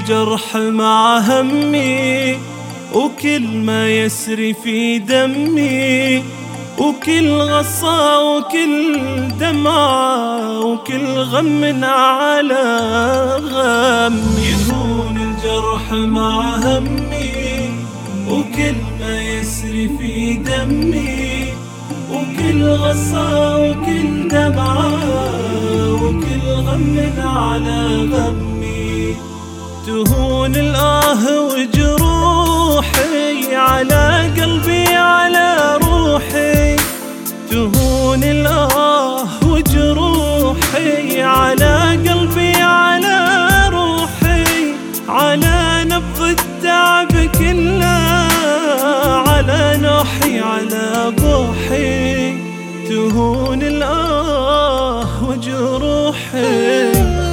الجرح مع همي، وكل ما يسري في دمي، وكل غصة وكل دمعة، وكل غم على غم. يهون الجرح مع همي، وكل ما يسري في دمي، وكل غصة وكل دمعة، وكل غم على غمي. تهون الآه وجروحي على قلبي على روحي، تهون الآه وجروحي على قلبي على روحي، على نبض التعب كله، على نوحي على ضوحي. تهون الآه وجروحي.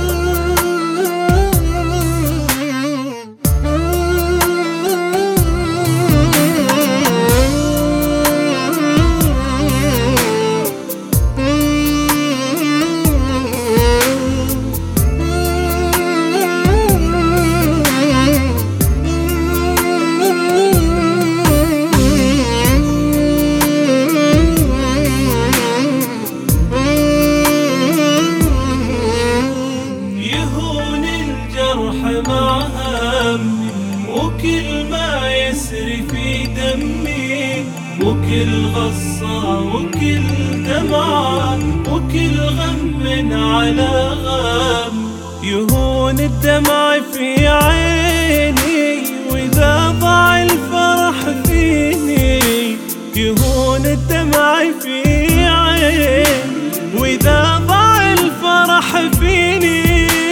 مع همي، وكل ما يسري في دمي، وكل غصة وكل دمعة، وكل غم على غم. يهون الدمع في عيني، وإذا ضاع الفرح فيني. يهون الدمع في عيني، وإذا ضاع الفرح فيني،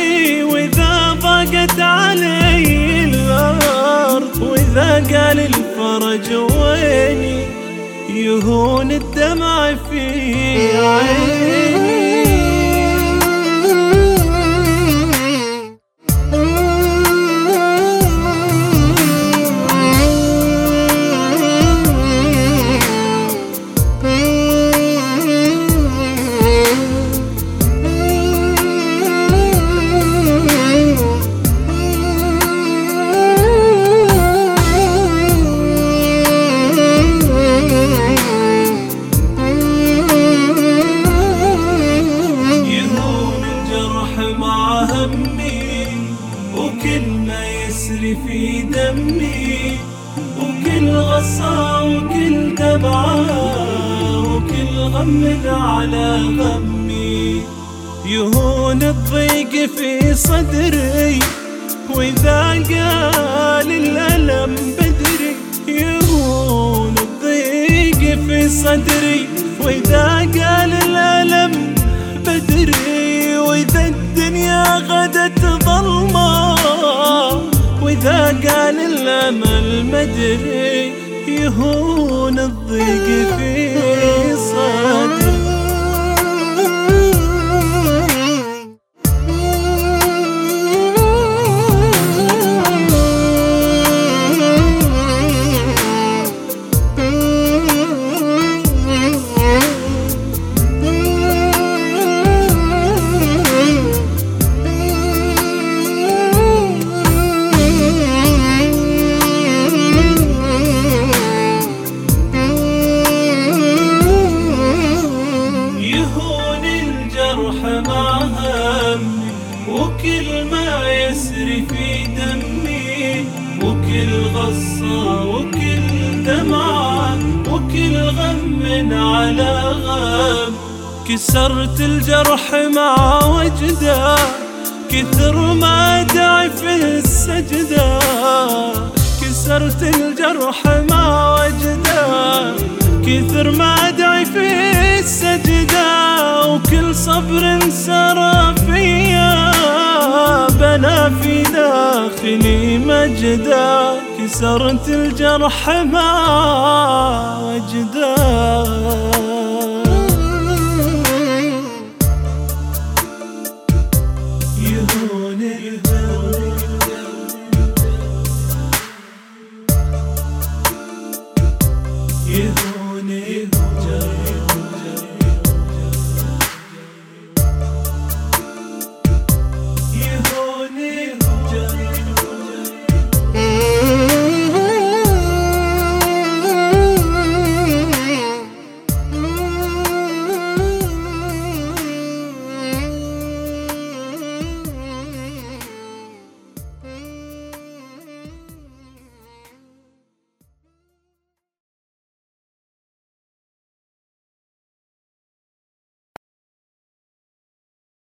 ضاقت علي الأرض، وإذا قال الفرج ويني. يهون الدمع في عيني. وكل ما يسري في دمي، وكل غصة وكل دمعة، وكل غم على غمي. يهون الضيق في صدري، وإذا قال الألم بدري. يهون الضيق في صدري، وإذا قال الألم بدري. وإذا الدنيا غدت ظلمة، وإذا قال الأمل مدري. يهون الضيق في صدري. مع همي، وكل ما يسري في دمي، وكل غصة وكل دمعة، وكل غم على غم. كسرت الجرح مع وجده، كثر ما أدعي في السجدة. كسرت الجرح مع وجده، كثر ما أدعي في السجدة. وكل صبر سرى فيا، بنى في داخلي مجدا. كسرت الجرح مع وجده. يهون